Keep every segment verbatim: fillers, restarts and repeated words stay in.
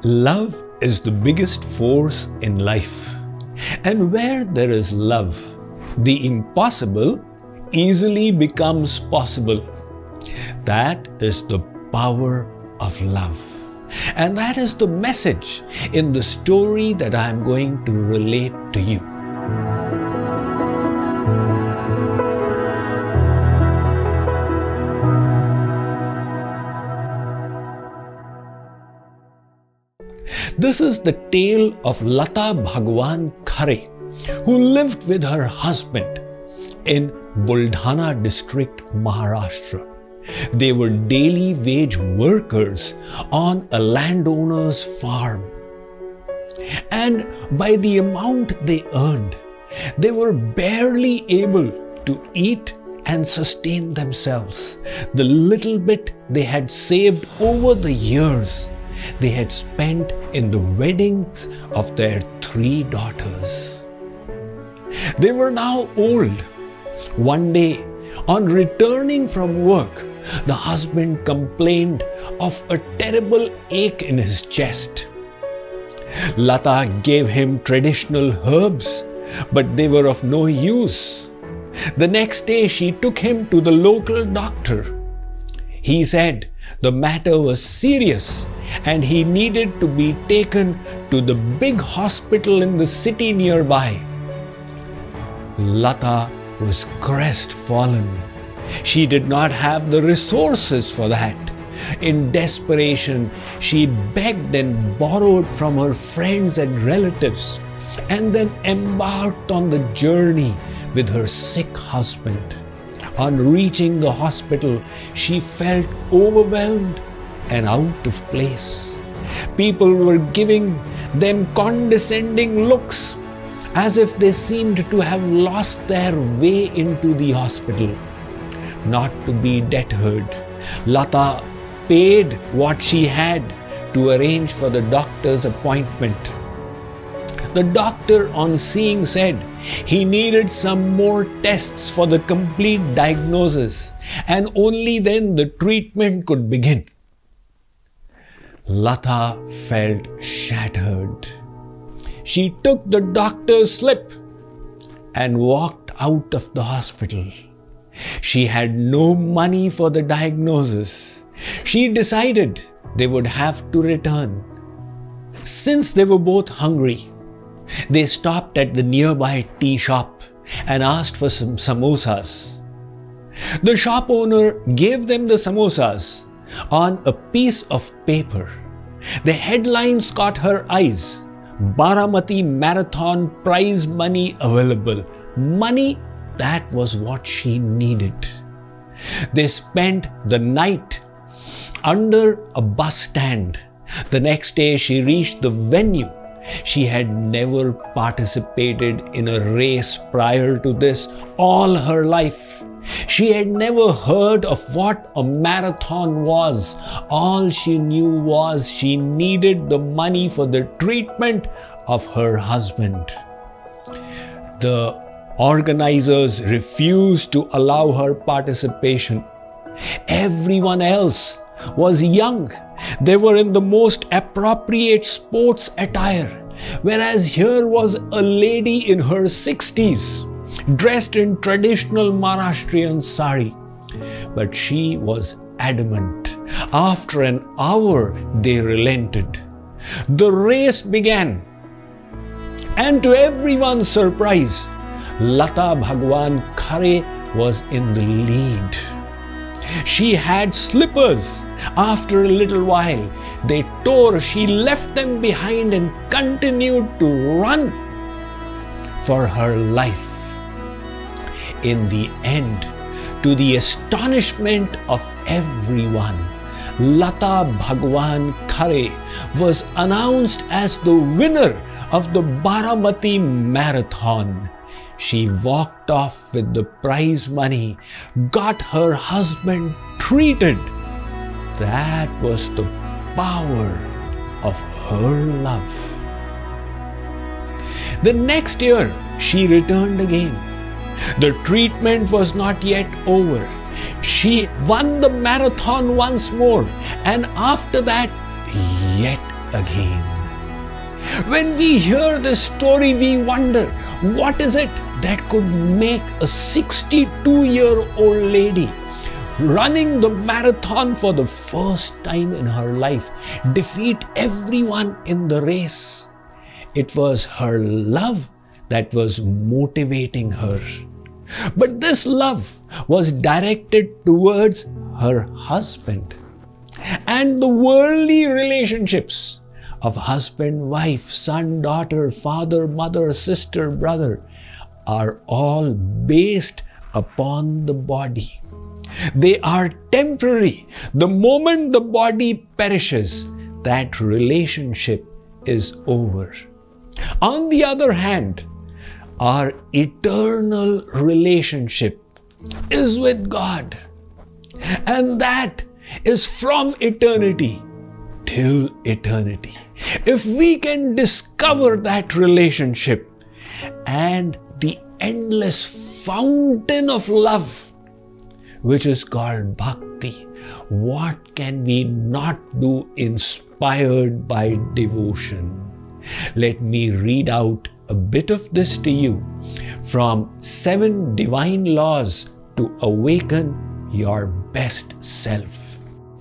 Love is the biggest force in life. And where there is love, the impossible easily becomes possible. That is the power of love. And that is the message in the story that I am going to relate to you. This is the tale of Lata Bhagwan Khare, who lived with her husband in Buldhana district, Maharashtra. They were daily wage workers on a landowner's farm. And by the amount they earned, they were barely able to eat and sustain themselves. The little bit they had saved over the years, they had spent in the weddings of their three daughters. They were now old. One day, on returning from work, the husband complained of a terrible ache in his chest. Lata gave him traditional herbs, but they were of no use. The next day, she took him to the local doctor. He said the matter was serious and he needed to be taken to the big hospital in the city nearby. Lata was crestfallen. She did not have the resources for that. In desperation, she begged and borrowed from her friends and relatives, and then embarked on the journey with her sick husband. On reaching the hospital, she felt overwhelmed and out of place. People were giving them condescending looks, as if they seemed to have lost their way into the hospital. Not to be deterred, Lata paid what she had to arrange for the doctor's appointment. The doctor, on seeing, said he needed some more tests for the complete diagnosis, and only then the treatment could begin. Lata felt shattered. She took the doctor's slip and walked out of the hospital. She had no money for the diagnosis. She decided they would have to return. Since they were both hungry, they stopped at the nearby tea shop and asked for some samosas. The shop owner gave them the samosas on a piece of paper. The headlines caught her eyes. Baramati Marathon prize money available. Money, that was what she needed. They spent the night under a bus stand. The next day she reached the venue. She had never participated in a race prior to this all her life. She had never heard of what a marathon was. All she knew was she needed the money for the treatment of her husband. The organizers refused to allow her participation. Everyone else was young. They were in the most appropriate sports attire, whereas here was a lady in her sixties, dressed in traditional Maharashtrian sari. But she was adamant. After an hour, they relented. The race began. And to everyone's surprise, Lata Bhagwan Khare was in the lead. She had slippers. After a little while, they tore. She left them behind and continued to run for her life. In the end, to the astonishment of everyone, Lata Bhagwan Khare was announced as the winner of the Baramati Marathon. She walked off with the prize money, got her husband treated. That was the power of her love. The next year, she returned again. The treatment was not yet over. She won the marathon once more, and after that, yet again. When we hear this story, we wonder, what is it that could make a sixty-two-year-old lady running the marathon for the first time in her life defeat everyone in the race? It was her love that was motivating her. But this love was directed towards her husband. And the worldly relationships of husband, wife, son, daughter, father, mother, sister, brother are all based upon the body. They are temporary. The moment the body perishes, that relationship is over. On the other hand, our eternal relationship is with God. And that is from eternity till eternity. If we can discover that relationship and the endless fountain of love, which is called bhakti, what can we not do inspired by devotion? Let me read out a bit of this to you from Seven Divine Laws to Awaken Your Best Self.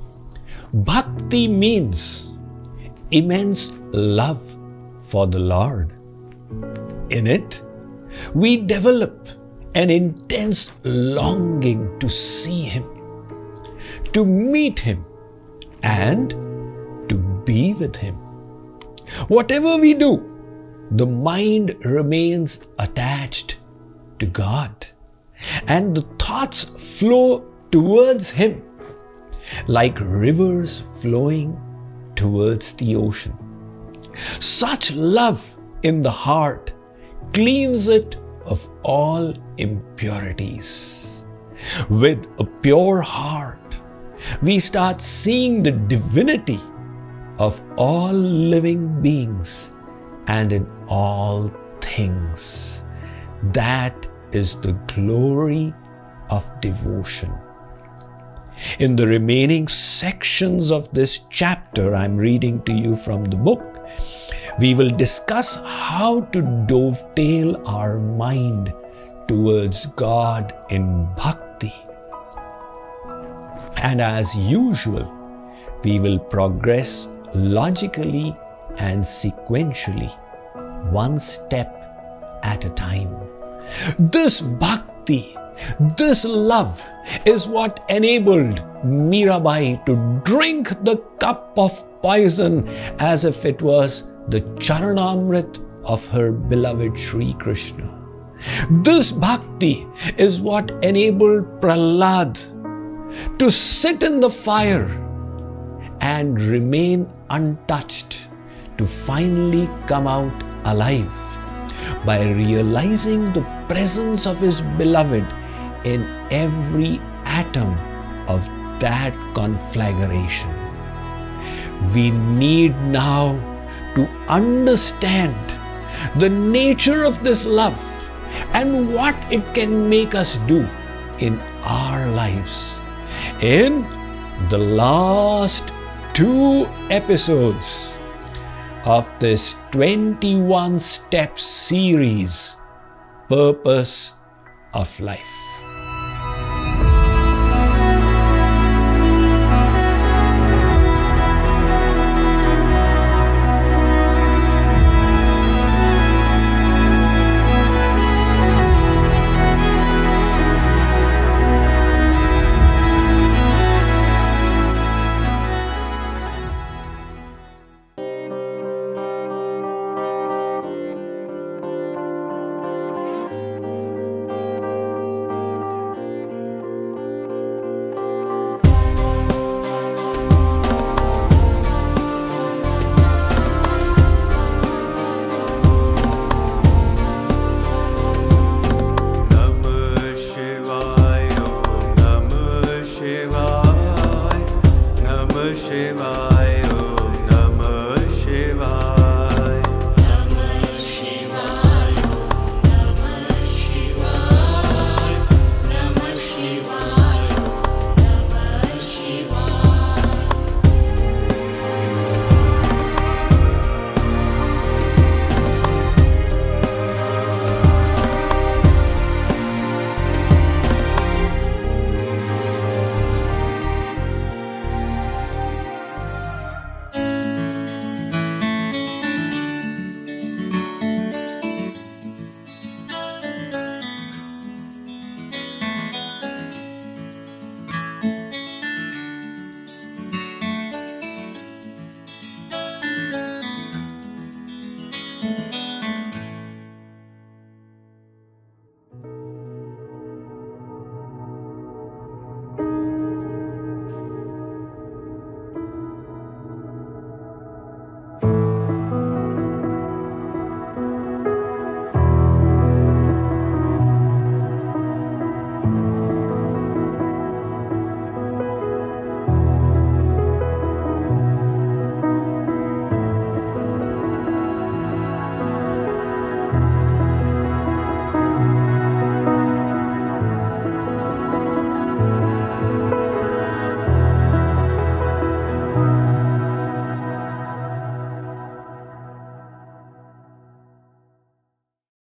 Bhakti means immense love for the Lord. In it, we develop an intense longing to see Him, to meet Him, and to be with Him. Whatever we do, the mind remains attached to God, and the thoughts flow towards Him like rivers flowing towards the ocean. Such love in the heart cleans it of all impurities. With a pure heart, we start seeing the divinity of all living beings and in all things. That is the glory of devotion. In the remaining sections of this chapter I'm reading to you from the book, we will discuss how to dovetail our mind towards God in bhakti. And as usual, we will progress logically and sequentially, one step at a time. This bhakti, this love is what enabled Mirabai to drink the cup of poison as if it was the Charanamrit of her beloved Sri Krishna. This bhakti is what enabled Prahlad to sit in the fire and remain untouched, to finally come out alive by realizing the presence of his beloved in every atom of that conflagration. We need now to understand the nature of this love and what it can make us do in our lives. In the last two episodes of this twenty-one step series, Purpose of Life. Shivaya, Namah Shivaya.